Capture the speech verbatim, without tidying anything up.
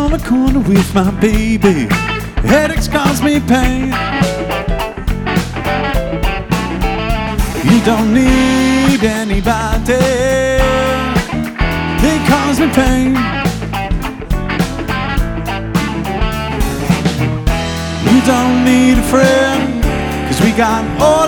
on the corner with my baby. Headaches cause me pain. You don't need anybody. They cause me pain. You don't need a friend, 'cause we got all